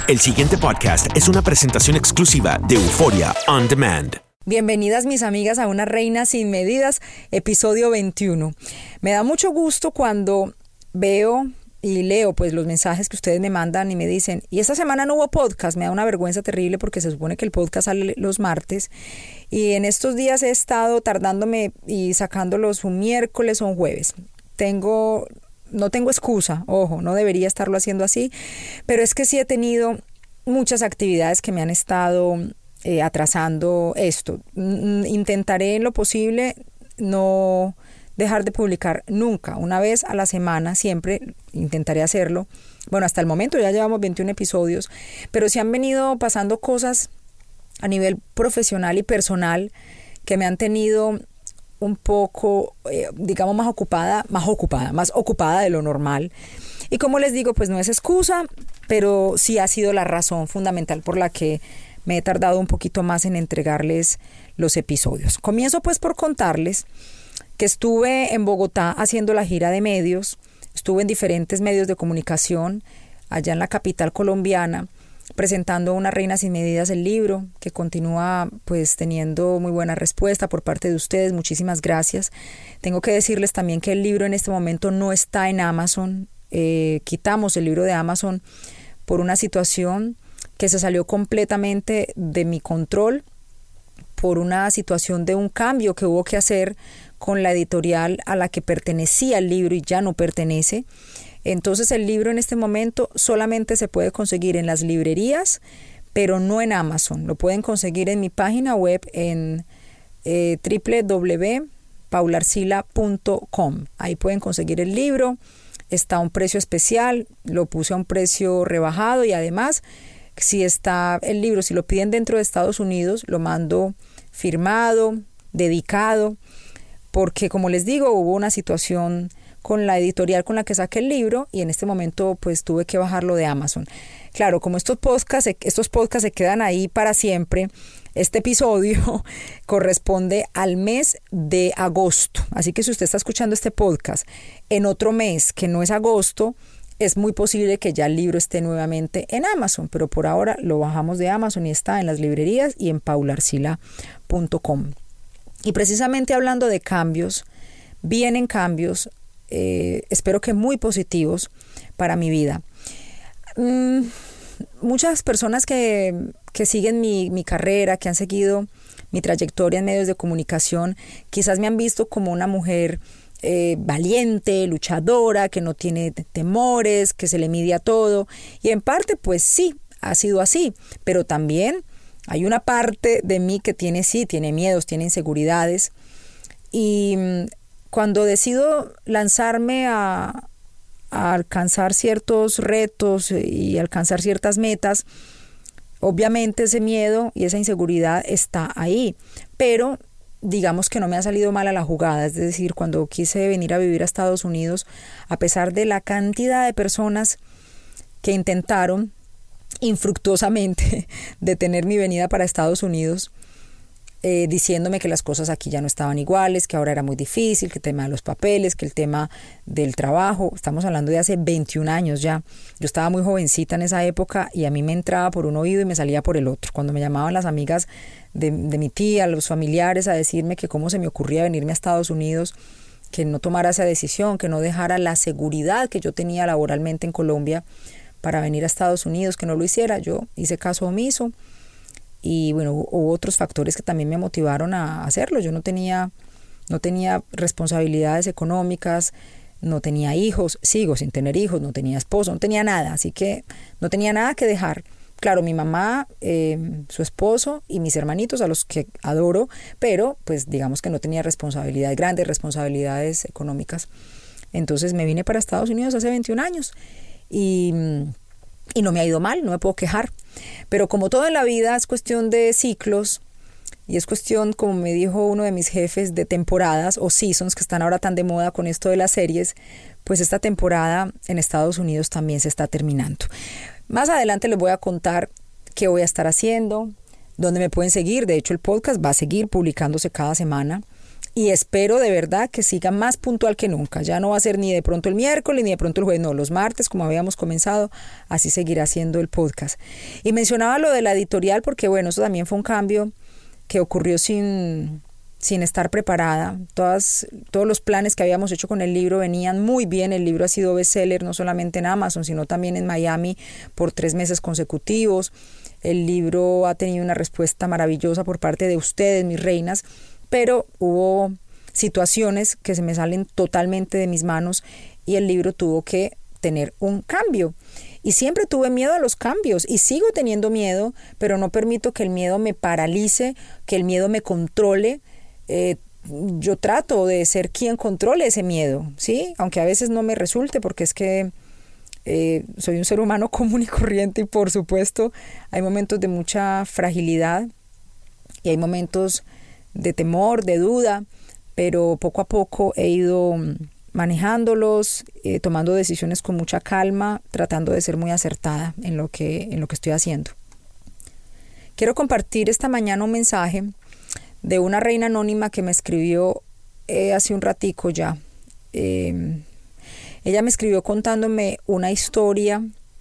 El siguiente podcast es una presentación exclusiva de Euphoria On Demand. Bienvenidas mis amigas a Una Reina Sin Medidas, episodio 21. Me da mucho gusto cuando veo y leo pues los mensajes que ustedes me mandan y me dicen, y esta semana no hubo podcast. Me da una vergüenza terrible porque se supone que el podcast sale los martes y en estos días he estado tardándome y sacándolos un miércoles o un jueves. No tengo excusa, ojo, no debería estarlo haciendo así, pero es que sí he tenido muchas actividades que me han estado atrasando esto. Intentaré en lo posible no dejar de publicar nunca, una vez a la semana, siempre intentaré hacerlo. Bueno, hasta el momento ya llevamos 21 episodios, pero sí han venido pasando cosas a nivel profesional y personal que me han tenido un poco, digamos, más ocupada de lo normal. Y como les digo, pues no es excusa, pero sí ha sido la razón fundamental por la que me he tardado un poquito más en entregarles los episodios. Comienzo pues por contarles que estuve en Bogotá haciendo la gira de medios, estuve en diferentes medios de comunicación, allá en la capital colombiana, presentando Una Reina Sin Medidas, el libro, que continúa pues teniendo muy buena respuesta por parte de ustedes. Muchísimas gracias. Tengo que decirles también que el libro en este momento no está en Amazon. Quitamos el libro de Amazon por una situación que se salió completamente de mi control, por una situación de un cambio que hubo que hacer con la editorial a la que pertenecía el libro y ya no pertenece. Entonces el libro en este momento solamente se puede conseguir en las librerías, pero no en Amazon. Lo pueden conseguir en mi página web en www.paularcila.com. Ahí pueden conseguir el libro. Está a un precio especial, lo puse a un precio rebajado y además si está el libro, si lo piden dentro de Estados Unidos, lo mando firmado, dedicado, porque como les digo, hubo una situación con la editorial con la que saqué el libro y en este momento pues tuve que bajarlo de Amazon. Claro, como estos podcasts se quedan ahí para siempre, este episodio corresponde al mes de agosto. Así que si usted está escuchando este podcast en otro mes que no es agosto, es muy posible que ya el libro esté nuevamente en Amazon, pero por ahora lo bajamos de Amazon y está en las librerías y en paularcila.com. Y precisamente hablando de cambios, vienen cambios, espero que muy positivos para mi vida. Muchas personas que siguen mi carrera, que han seguido mi trayectoria en medios de comunicación, quizás me han visto como una mujer valiente, luchadora, que no tiene temores, que se le mide a todo. Y en parte, pues sí, ha sido así. Pero también hay una parte de mí que tiene miedos, tiene inseguridades. Y cuando decido lanzarme a alcanzar ciertos retos y alcanzar ciertas metas, obviamente ese miedo y esa inseguridad está ahí, pero digamos que no me ha salido mal a la jugada. Es decir, cuando quise venir a vivir a Estados Unidos, a pesar de la cantidad de personas que intentaron infructuosamente detener mi venida para Estados Unidos, diciéndome que las cosas aquí ya no estaban iguales, que ahora era muy difícil, que el tema de los papeles, que el tema del trabajo, estamos hablando de hace 21 años ya. Yo estaba muy jovencita en esa época y a mí me entraba por un oído y me salía por el otro. Cuando me llamaban las amigas de mi tía, los familiares, a decirme que cómo se me ocurría venirme a Estados Unidos, que no tomara esa decisión, que no dejara la seguridad que yo tenía laboralmente en Colombia para venir a Estados Unidos, que no lo hiciera, yo hice caso omiso. Y bueno, hubo otros factores que también me motivaron a hacerlo. Yo no tenía responsabilidades económicas, no tenía hijos, sigo sin tener hijos, no tenía esposo, no tenía nada, así que no tenía nada que dejar. Claro, mi mamá, su esposo y mis hermanitos, a los que adoro, pero pues digamos que no tenía grandes responsabilidades económicas. Entonces me vine para Estados Unidos hace 21 años y no me ha ido mal, no me puedo quejar. Pero como todo en la vida es cuestión de ciclos y es cuestión, como me dijo uno de mis jefes, de temporadas o seasons, que están ahora tan de moda con esto de las series, pues esta temporada en Estados Unidos también se está terminando. Más adelante les voy a contar qué voy a estar haciendo, dónde me pueden seguir. De hecho, el podcast va a seguir publicándose cada semana Y espero de verdad que siga más puntual que nunca. Ya no va a ser ni de pronto el miércoles ni de pronto el jueves, no, los martes como habíamos comenzado, así seguirá siendo el podcast. Y mencionaba lo de la editorial porque bueno, eso también fue un cambio que ocurrió sin estar preparada. Todos los planes que habíamos hecho con el libro venían muy bien. El libro ha sido bestseller no solamente en Amazon, sino también en Miami por 3 meses consecutivos. El libro ha tenido una respuesta maravillosa por parte de ustedes, mis reinas, pero hubo situaciones que se me salen totalmente de mis manos y el libro tuvo que tener un cambio. Y siempre tuve miedo a los cambios y sigo teniendo miedo, pero no permito que el miedo me paralice, que el miedo me controle. Yo trato de ser quien controle ese miedo, ¿sí? Aunque a veces no me resulte, porque es que soy un ser humano común y corriente y por supuesto hay momentos de mucha fragilidad y hay momentos de temor, de duda, pero poco a poco he ido manejándolos, tomando decisiones con mucha calma, tratando de ser muy acertada en lo que estoy haciendo. Quiero compartir esta mañana un mensaje de una reina anónima que me escribió hace un ratico ya. Ella me escribió contándome una historia.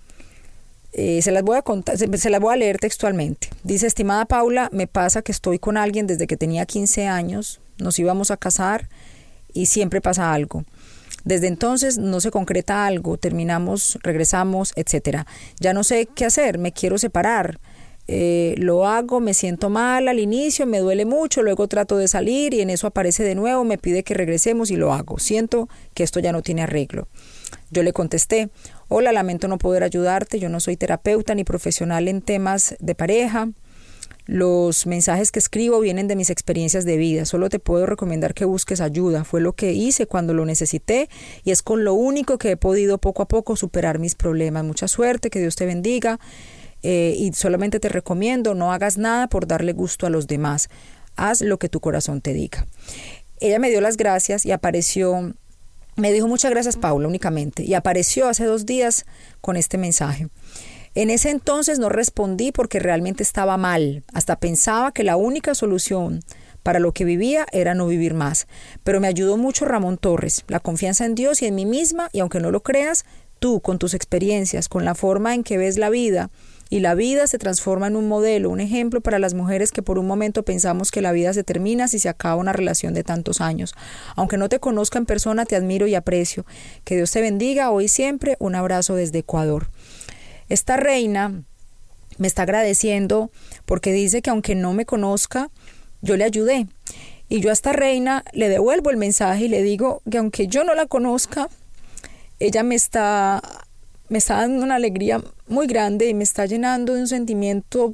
Se las voy a leer textualmente. Dice: estimada Paula, me pasa que estoy con alguien desde que tenía 15 años, nos íbamos a casar y siempre pasa algo. Desde entonces no se concreta algo, terminamos, regresamos, etc. Ya no sé qué hacer, me quiero separar. Lo hago, me siento mal al inicio, me duele mucho, luego trato de salir y en eso aparece de nuevo, me pide que regresemos y lo hago. Siento que esto ya no tiene arreglo. Yo le contesté: hola, lamento no poder ayudarte, yo no soy terapeuta ni profesional en temas de pareja. Los mensajes que escribo vienen de mis experiencias de vida, solo te puedo recomendar que busques ayuda. Fue lo que hice cuando lo necesité y es con lo único que he podido poco a poco superar mis problemas. Mucha suerte, que Dios te bendiga. Y solamente te recomiendo, no hagas nada por darle gusto a los demás, haz lo que tu corazón te diga. Ella me dio las gracias y apareció, me dijo: muchas gracias Paula, únicamente, y apareció hace 2 días con este mensaje. En ese entonces no respondí porque realmente estaba mal, hasta pensaba que la única solución para lo que vivía era no vivir más, pero me ayudó mucho Ramón Torres, la confianza en Dios y en mí misma, y aunque no lo creas, tú con tus experiencias, con la forma en que ves la vida, y la vida se transforma en un modelo, un ejemplo para las mujeres que por un momento pensamos que la vida se termina si se acaba una relación de tantos años. Aunque no te conozca en persona, te admiro y aprecio. Que Dios te bendiga hoy y siempre. Un abrazo desde Ecuador. Esta reina me está agradeciendo porque dice que aunque no me conozca, yo le ayudé. Y yo a esta reina le devuelvo el mensaje y le digo que aunque yo no la conozca, ella me está dando una alegría muy grande y me está llenando de un sentimiento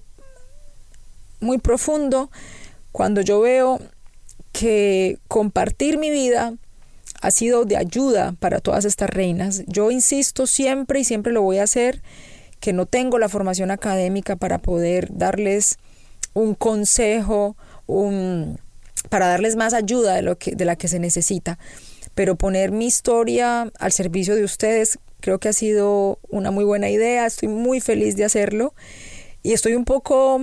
muy profundo cuando yo veo que compartir mi vida ha sido de ayuda para todas estas reinas. Yo insisto siempre y siempre lo voy a hacer, que no tengo la formación académica para poder darles un consejo, para darles más ayuda de la que se necesita, pero poner mi historia al servicio de ustedes creo que ha sido una muy buena idea. Estoy muy feliz de hacerlo y estoy un poco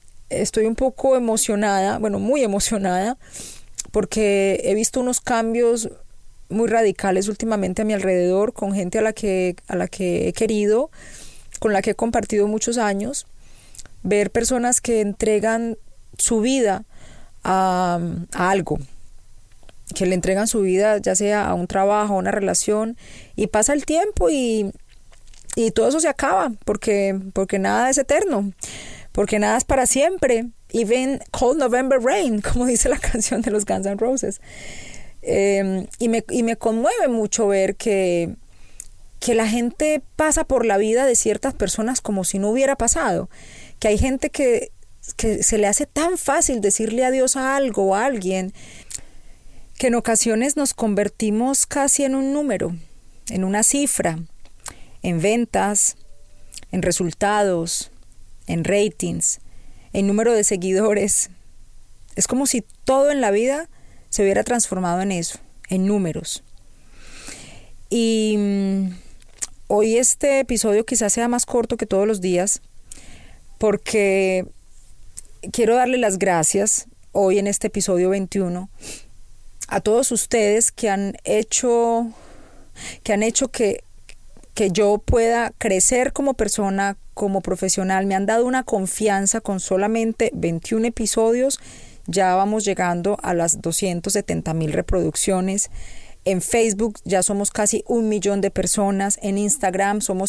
emocionada, bueno, muy emocionada, porque he visto unos cambios muy radicales últimamente a mi alrededor, con gente a la que he querido, con la que he compartido muchos años. Ver personas que entregan su vida a algo, que le entregan su vida ya sea a un trabajo, a una relación, y pasa el tiempo y todo eso se acaba, porque nada es eterno, porque nada es para siempre. Even Cold November Rain, como dice la canción de los Guns N' Roses. Y me conmueve mucho ver que la gente pasa por la vida de ciertas personas como si no hubiera pasado, que hay gente que se le hace tan fácil decirle adiós a algo o a alguien, que en ocasiones nos convertimos casi en un número, en una cifra, en ventas, en resultados, en ratings, en número de seguidores. Es como si todo en la vida se hubiera transformado en eso, en números. Y hoy este episodio quizás sea más corto que todos los días, porque quiero darle las gracias hoy en este episodio 21 a todos ustedes que han hecho que yo pueda crecer como persona, como profesional. Me han dado una confianza con solamente 21 episodios. Ya vamos llegando a las 270,000 reproducciones. En Facebook ya somos casi 1 millón de personas. En Instagram somos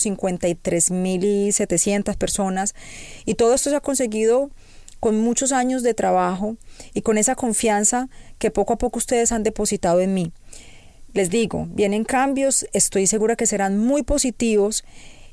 53,700 personas. Y todo esto se ha conseguido con muchos años de trabajo y con esa confianza que poco a poco ustedes han depositado en mí. Les digo, vienen cambios, estoy segura que serán muy positivos,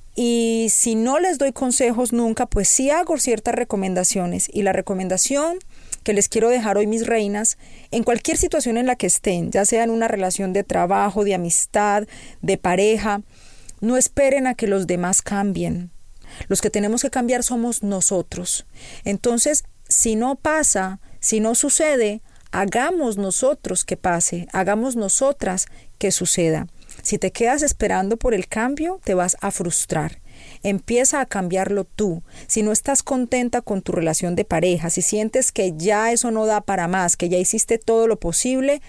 y si no les doy consejos nunca, pues sí hago ciertas recomendaciones. Y la recomendación que les quiero dejar hoy, mis reinas, en cualquier situación en la que estén, ya sea en una relación de trabajo, de amistad, de pareja, no esperen a que los demás cambien. Los que tenemos que cambiar somos nosotros. Entonces, si no pasa, si no sucede, hagamos nosotros que pase, hagamos nosotras que suceda. Si te quedas esperando por el cambio, te vas a frustrar. Empieza a cambiarlo tú. Si no estás contenta con tu relación de pareja, si sientes que ya eso no da para más, que ya hiciste todo lo posible,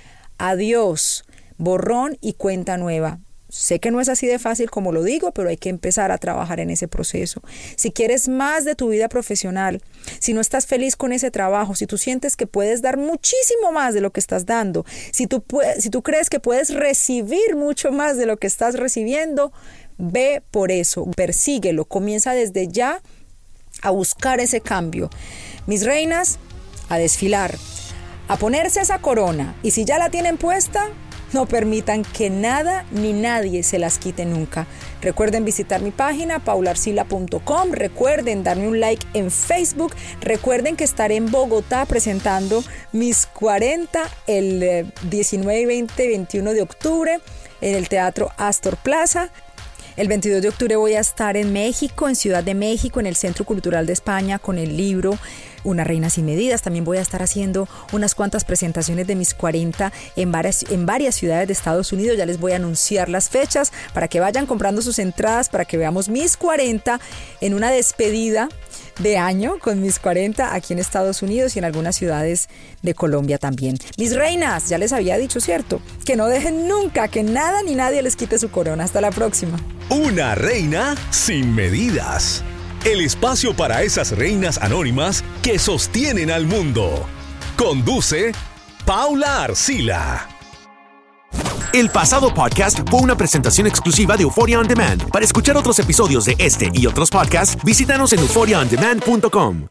adiós, borrón y cuenta nueva. Sé que no es así de fácil como lo digo, pero hay que empezar a trabajar en ese proceso. Si quieres más de tu vida profesional, si no estás feliz con ese trabajo, si tú sientes que puedes dar muchísimo más de lo que estás dando, si tú crees que puedes recibir mucho más de lo que estás recibiendo, ve por eso, persíguelo, comienza desde ya a buscar ese cambio. Mis reinas, a desfilar, a ponerse esa corona, y si ya la tienen puesta, no permitan que nada ni nadie se las quite nunca. Recuerden visitar mi página paularcila.com, recuerden darme un like en Facebook, recuerden que estaré en Bogotá presentando mis 40 el 19, 20, 21 de octubre en el Teatro Astor Plaza. El 22 de octubre voy a estar en México, en Ciudad de México, en el Centro Cultural de España, con el libro Una Reina Sin Medidas. También voy a estar haciendo unas cuantas presentaciones de mis 40 en varias ciudades de Estados Unidos. Ya les voy a anunciar las fechas para que vayan comprando sus entradas, para que veamos mis 40 en una despedida de año con mis 40 aquí en Estados Unidos y en algunas ciudades de Colombia también. Mis reinas, ya les había dicho, ¿cierto? Que no dejen nunca que nada ni nadie les quite su corona. Hasta la próxima. Una reina sin medidas. El espacio para esas reinas anónimas que sostienen al mundo. Conduce Paula Arcila. El pasado podcast fue una presentación exclusiva de Euphoria On Demand. Para escuchar otros episodios de este y otros podcasts, visítanos en euphoriaondemand.com.